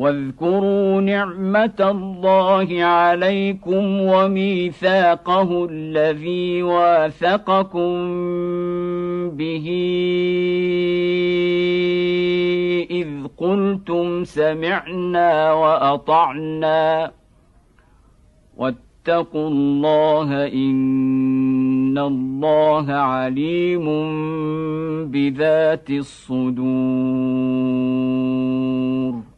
واذكروا نعمة الله عليكم وميثاقه الذي واثقكم به إذ قلتم سمعنا وأطعنا واتقوا الله إن الله عليم بذات الصدور.